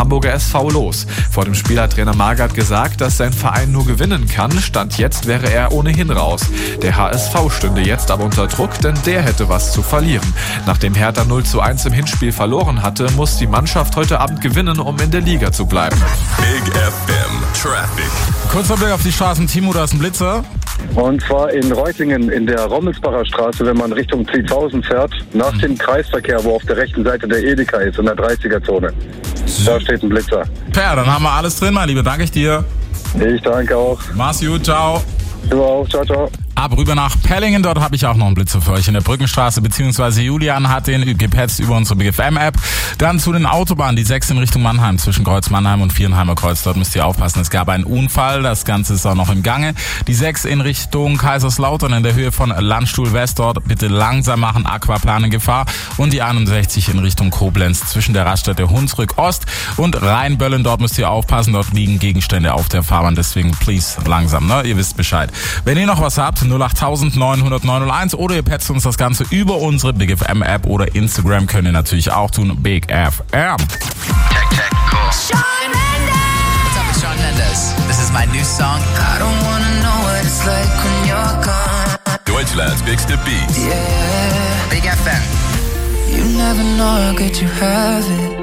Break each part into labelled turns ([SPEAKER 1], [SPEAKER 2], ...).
[SPEAKER 1] Hamburger SV los. Vor dem Spiel hat Trainer Magath gesagt, dass sein Verein nur gewinnen kann. Stand jetzt wäre er ohnehin raus. Der HSV stünde jetzt aber unter Druck, denn der hätte was zu verlieren. Nachdem Hertha 0:1 im Hinspiel verloren hatte, muss die Mannschaft heute Abend gewinnen, um in der Liga zu bleiben.
[SPEAKER 2] Big FM Traffic.
[SPEAKER 3] Kurzer Blick auf die Straßen. Timo, da ist ein Blitzer.
[SPEAKER 4] Und zwar in Reutlingen in der Rommelsbacher Straße, wenn man Richtung Ziehshausen fährt, nach dem Kreisverkehr, wo auf der rechten Seite der Edeka ist, in der 30er-Zone. Da steht ein Blitzer.
[SPEAKER 3] Per, dann haben wir alles drin, mein Lieber. Danke ich dir.
[SPEAKER 4] Ich danke auch.
[SPEAKER 3] Mach's gut, ciao.
[SPEAKER 4] Du auch, ciao, ciao.
[SPEAKER 3] Ab rüber nach Pellingen, dort habe ich auch noch einen Blitzer für euch in der Brückenstraße, beziehungsweise Julian hat den gepetzt über unsere Big FM App. Dann zu den Autobahnen, die 6 in Richtung Mannheim, zwischen Kreuz Mannheim und Vierenheimer Kreuz. Dort müsst ihr aufpassen, es gab einen Unfall, das Ganze ist auch noch im Gange. Die 6 in Richtung Kaiserslautern in der Höhe von Landstuhl West, dort bitte langsam machen, Aquaplan in Gefahr. Und die 61 in Richtung Koblenz zwischen der Raststätte Hunsrück Ost und Rheinböllen, dort müsst ihr aufpassen, dort liegen Gegenstände auf der Fahrbahn, deswegen please langsam, ne? Ihr wisst Bescheid. Wenn ihr noch was habt, 08000 900 901 oder ihr petzt uns das Ganze über unsere Big FM App oder Instagram, könnt ihr natürlich auch tun. Big FM.
[SPEAKER 5] Check, cool. Shawn Mendes! What's up, it's Shawn Mendes. This is my new song. I don't wanna know what it's like when you're gone.
[SPEAKER 2] Deutschlands bigste Beats.
[SPEAKER 5] Yeah. Big FM. You never know how good you have it.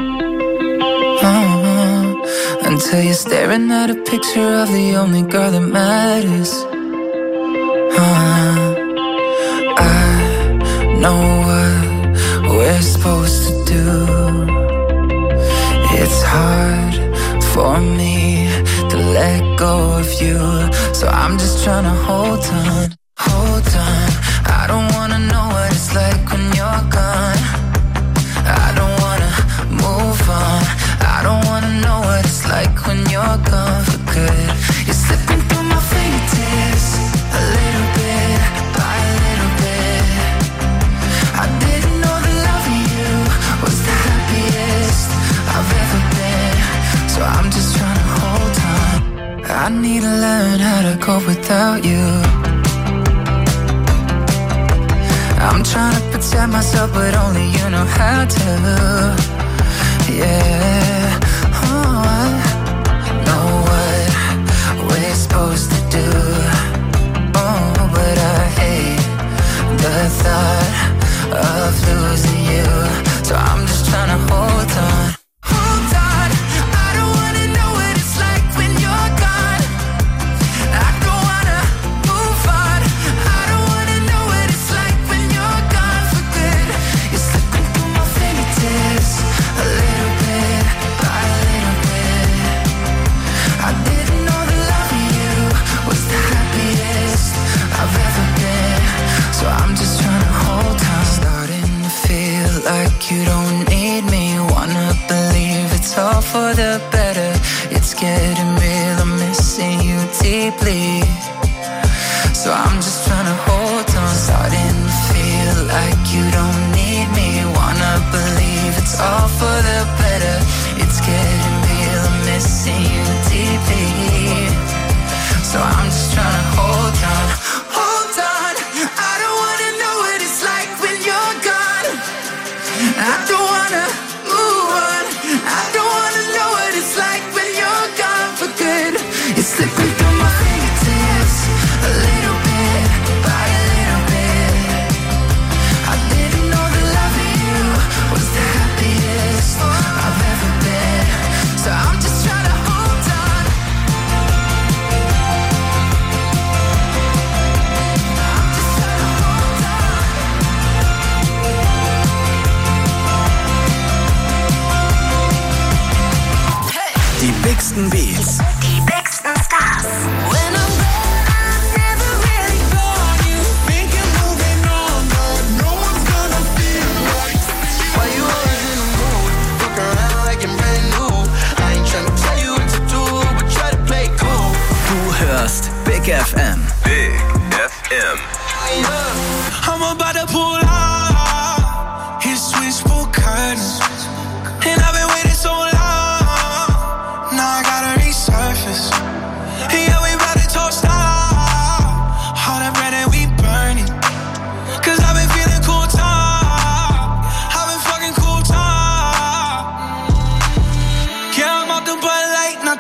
[SPEAKER 5] Until you're staring at a picture of the only girl that matters. I know what we're supposed to do. It's hard for me to let go of you, so I'm just trying to hold on. I don't wanna know what it's like when you're gone. I don't wanna move on. I don't wanna know what it's like when you're gone for good. You're slipping through my fingertips, a little bit by a little bit. I didn't know that loving you was the happiest I've ever been, so I'm just trying to hold on. I need to learn how to cope without you. I'm trying to protect myself, but only you know how to. Yeah, oh, I know what we're supposed to do. Oh, but I hate the thought of losing you, so I'm just trying to hold on. Hold on, I don't wanna know what it's like when you're gone. I don't wanna move on. I don't wanna know what it's like when you're gone for good. You're slipping through my fingertips, a little bit by a little bit. I didn't know that loving you was the happiest I've ever been, so I'm just trying to hold on. Starting to feel like you don't need me. Wanna believe it's all for the better. It's getting real, I'm missing you deeply, so I'm just trying to hold on. Starting to feel like you don't need me. Wanna believe it's all for the better. It's getting real, I'm missing you deeply, so I'm just trying to hold on. Hold on, I don't wanna know what it's like when you're gone. I don't wanna move on. I don't wanna know what it's like when you're gone for good. It's slipping through my fingertips, a little bit by a little bit. I didn't know that loving you was the happiest I've ever been, so I'm just trying to hold on. I'm just trying to hold on.
[SPEAKER 6] Die bigsten Beats.
[SPEAKER 7] Die bigsten Stars.
[SPEAKER 5] When I'm gone, I never really thought you think you're moving on, but no one's gonna feel like.
[SPEAKER 8] Why you always in the mood? Fuck around like you're brand new. I ain't tryna tell you what to do, but try to play cool.
[SPEAKER 6] Du hörst Big FM.
[SPEAKER 2] Big FM.
[SPEAKER 8] I'm about to pull out. His switchboard curtains, and I've been waiting so long. Now I gotta resurface. Yeah, we about to toast out. All that bread and we burn it. 'Cause I've been feeling cool top. I've been fucking cool top.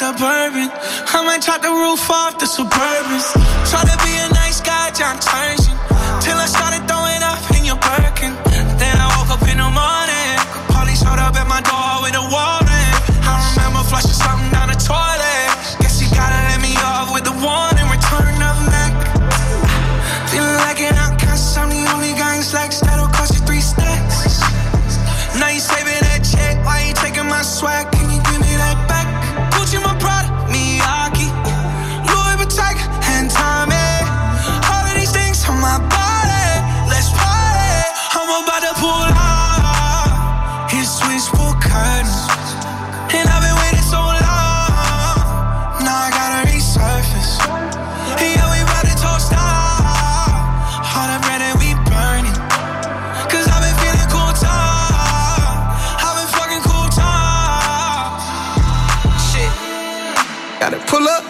[SPEAKER 8] the bourbon. I might chop the roof off the Suburbans. Try to be a nice guy, John Turgeon, till I started throwing up in your Birkin. Then I woke up in the morning, police showed up at my door with a warrant. I remember flushing something down the toilet. Guess you gotta let me off with the warning. Return of Mac. Feeling like an outcast, I'm the only guy in slacks that'll cost you 3 stacks. Now you saving that check, why you taking my swag? Can you give me that back? Gucci my product, Miyake, Louis Vuitton and Tommy. All of these things on my body, let's party. I'm about to pull out his switchboard curtains, and I've been waiting so long. Now I gotta resurface. Yeah, we about to toast out all the bread that we burning. Cause I've been feeling cool time. I've been fucking cool time. Shit. Gotta pull up.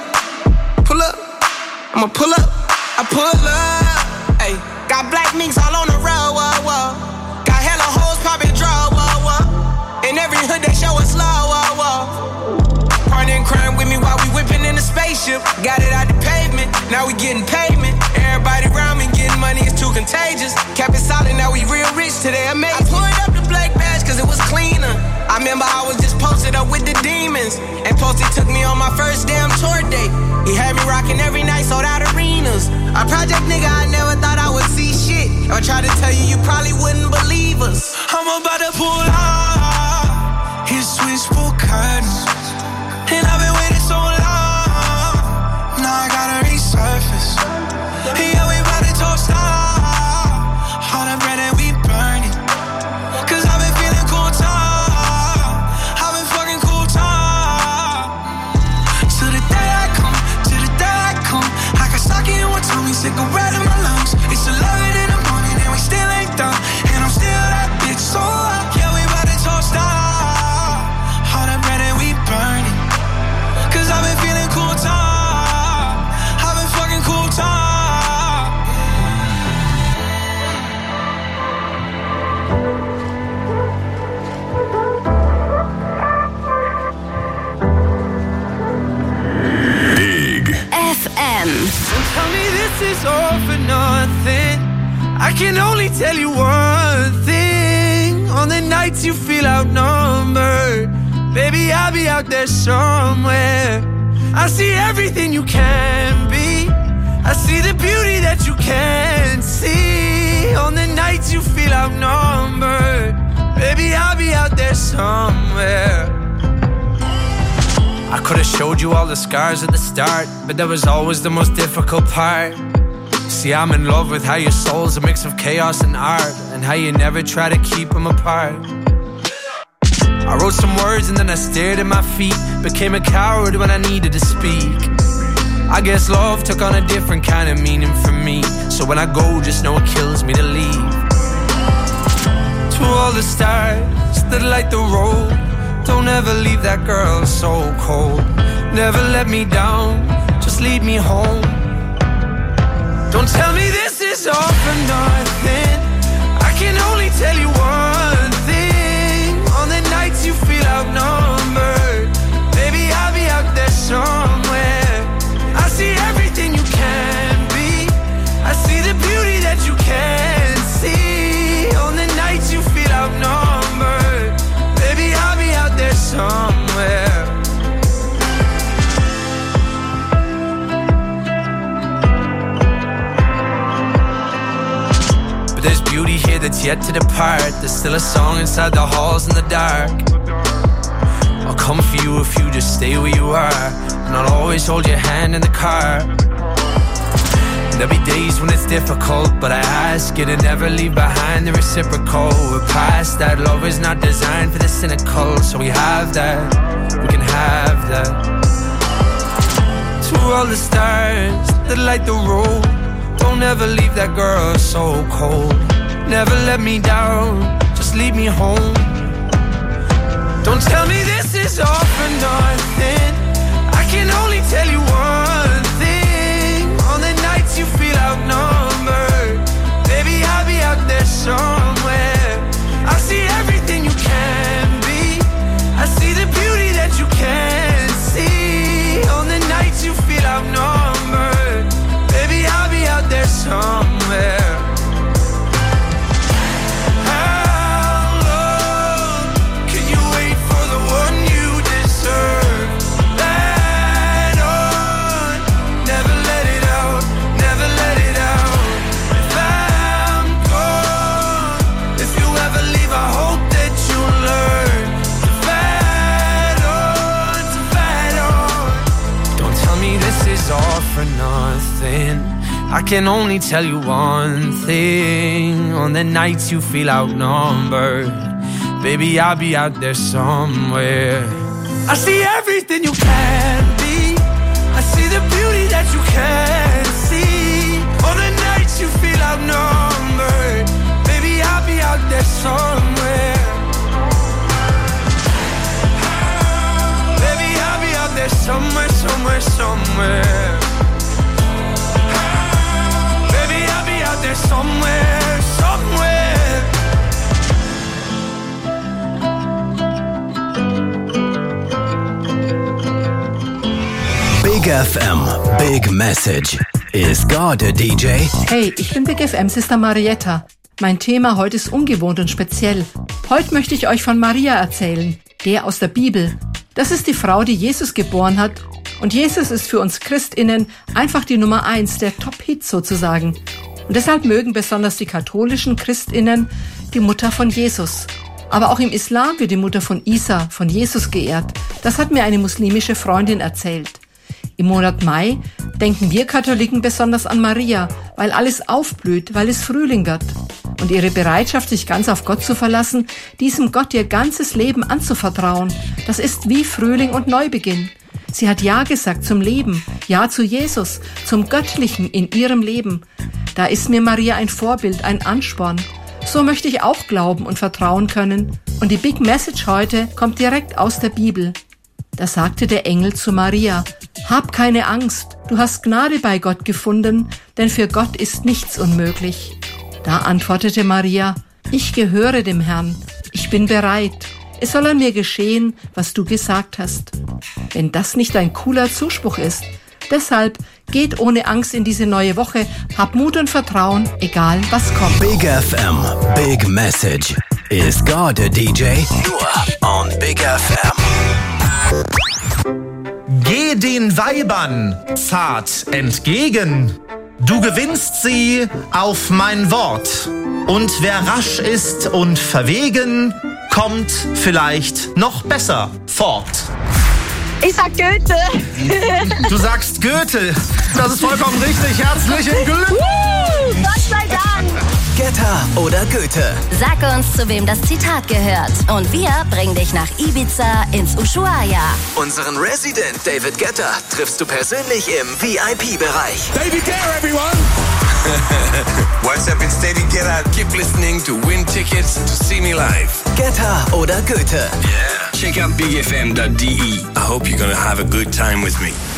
[SPEAKER 8] I'ma pull up. I pull up. Ayy. Got black minks all on the road, whoa, whoa. Got hella hoes popping draw, whoa, whoa. In every hood they show us low, whoa, whoa. Party and crime with me while we whipping in the spaceship. Got it out the pavement, now we getting payment. Everybody around me getting money, it's too contagious. Kept it solid, now we real rich today, amazing. I pulled up the black badge cause it was cleaner. I remember I was just posted up with the demons, and Posty took me on my first damn tour date. He had me rocking every night, sold out arenas. A project nigga, I never thought I would see shit. If I tried to tell you, you probably wouldn't believe us. I'm about to pull out his switchboard curtains, and I've been waiting so long. Now I gotta resurface. Yeah, we about to toast out all the bread that we burning. Cause I've been feeling cool time. I've been fucking cool time. To the day I come, to the day I come, I got stock in one tummy, cigarette in my lungs. It's 11 in the morning and we still ain't done. And I'm still that bitch so up. Yeah, we about to toast out all the bread that we burning. Cause I've been feeling cool time. I've been fucking cool time.
[SPEAKER 2] Big
[SPEAKER 6] FM.
[SPEAKER 8] Don't tell me this is all for nothing. I can only tell you one thing. On the nights you feel outnumbered, baby, I'll be out there somewhere. I see everything you can be. I see the beauty that you can't see. On the nights you feel outnumbered, baby, I'll be out there somewhere. I could've showed you all the scars at the start, but that was always the most difficult part. See, I'm in love with how your soul's a mix of chaos and art, and how you never try to keep them apart. I wrote some words and then I stared at my feet. Became a coward when I needed to speak. I guess love took on a different kind of meaning for me. So when I go, just know it kills me to leave. To all the stars that light the road, don't ever leave that girl so cold. Never let me down, just lead me home. Don't tell me this is all for nothing. I can only tell you one thing. On the nights you feel outnumbered, baby, I'll be out there somewhere. I see everything you can be. I see the beauty that you can't see. On the nights you feel outnumbered, baby, I'll be out there somewhere. But there's beauty here that's yet to depart. There's still a song inside the halls in the dark. I'll come for you if you just stay where you are, and I'll always hold your hand in the car. And there'll be days when it's difficult, but I ask you to never leave behind the reciprocal. We're past that, love is not designed for the cynical. So we have that, we can have that. To all the stars that light the road, don't ever leave that girl so cold. Never let me down, just leave me home. Don't tell me this is all for nothing. I can only tell you one thing. On the nights you feel outnumbered, baby, I'll be out there somewhere. I see everything you can be. I see the beauty that you can't see. for nothing. I can only tell you one thing. On the nights you feel outnumbered, baby, I'll be out there somewhere. I see everything you can be. I see the beauty that you can't see. On the nights you feel outnumbered, baby, I'll be out there somewhere. Baby, I'll be out there somewhere, somewhere, somewhere. Baby, I'll be out there somewhere, somewhere.
[SPEAKER 6] Big FM, Big Message. Is God a DJ?
[SPEAKER 9] Hey, ich bin Big FM Sister Marietta. Mein Thema heute ist ungewohnt und speziell. Heute möchte ich euch von Maria erzählen, der aus der Bibel. Das ist die Frau, die Jesus geboren hat. Und Jesus ist für uns ChristInnen einfach die Nummer 1, der Top-Hit sozusagen. Und deshalb mögen besonders die katholischen ChristInnen die Mutter von Jesus. Aber auch im Islam wird die Mutter von Isa, von Jesus geehrt. Das hat mir eine muslimische Freundin erzählt. Im Monat Mai denken wir Katholiken besonders an Maria, weil alles aufblüht, weil es Frühling wird. Und ihre Bereitschaft, sich ganz auf Gott zu verlassen, diesem Gott ihr ganzes Leben anzuvertrauen, das ist wie Frühling und Neubeginn. Sie hat Ja gesagt zum Leben, Ja zu Jesus, zum Göttlichen in ihrem Leben. Da ist mir Maria ein Vorbild, ein Ansporn. So möchte ich auch glauben und vertrauen können. Und die Big Message heute kommt direkt aus der Bibel. Da sagte der Engel zu Maria: Hab keine Angst, du hast Gnade bei Gott gefunden, denn für Gott ist nichts unmöglich. Da antwortete Maria: Ich gehöre dem Herrn, ich bin bereit. Es soll an mir geschehen, was du gesagt hast. Wenn das nicht ein cooler Zuspruch ist. Deshalb geht ohne Angst in diese neue Woche, hab Mut und Vertrauen, egal was kommt.
[SPEAKER 6] Big FM, Big Message. Is God a DJ? Nur on Big FM.
[SPEAKER 10] Geh den Weibern zart entgegen. Du gewinnst sie auf mein Wort. Und wer rasch ist und verwegen, kommt vielleicht noch besser fort.
[SPEAKER 11] Ich sag Goethe.
[SPEAKER 10] Du sagst Goethe. Das ist vollkommen richtig. Herzlichen Glückwunsch.
[SPEAKER 11] Gott sei Dank.
[SPEAKER 6] Getter oder Goethe?
[SPEAKER 12] Sag uns, zu wem das Zitat gehört. Und wir bringen dich nach Ibiza ins Ushuaia.
[SPEAKER 6] Unseren Resident David Guetta triffst du persönlich im VIP-Bereich.
[SPEAKER 2] David Guetta, everyone! What's up, it's David Guetta. Keep listening to win tickets to see me live.
[SPEAKER 6] Getter oder Goethe?
[SPEAKER 2] Yeah. Check out bigfm.de. I hope you're gonna have a good time with me.